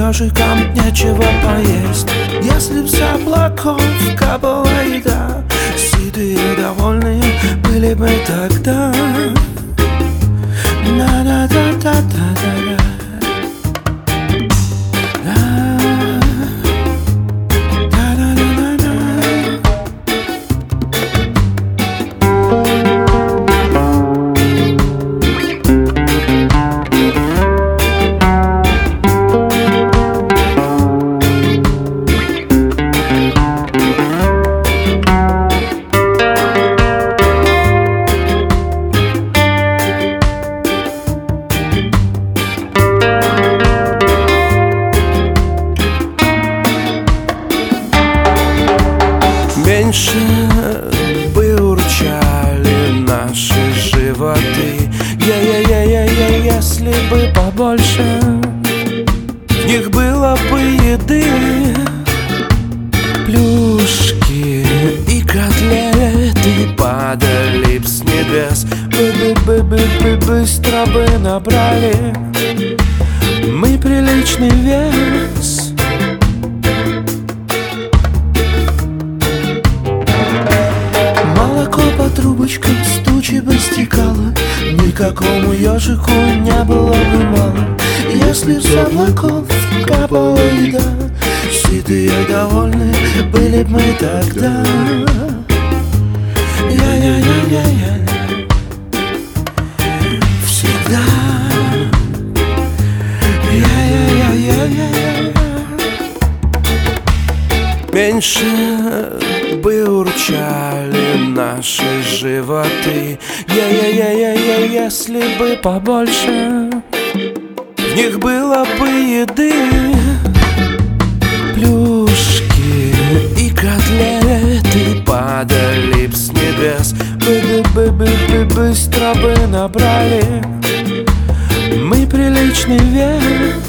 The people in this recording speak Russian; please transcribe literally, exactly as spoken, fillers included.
ежикам нечего поесть. Если б с облаков капала еда, сытые довольные были бы тогда. На-на-да-да-да-да-да. Меньше бы урчали наши животы, я-я-я-я-я, если бы побольше в них было бы еды. Плюшки и котлеты падали б с небес, бы-бы-бы-бы-бы, быстро бы набрали мы приличный вес. Молоко по трубочкам с тучи бы стекало, никакому ежику не было бы мало. Если б с облаков капала еда, сытые довольные были б мы тогда. Я-я-я-я-я, всегда. Я-я-я-я-я. Меньше бы урчали наши животы, я-я-я-я-я, если бы побольше в них было бы еды. Плюшки и котлеты падали б с небес, бы-бы-бы-бы, быстро бы набрали мы приличный вес.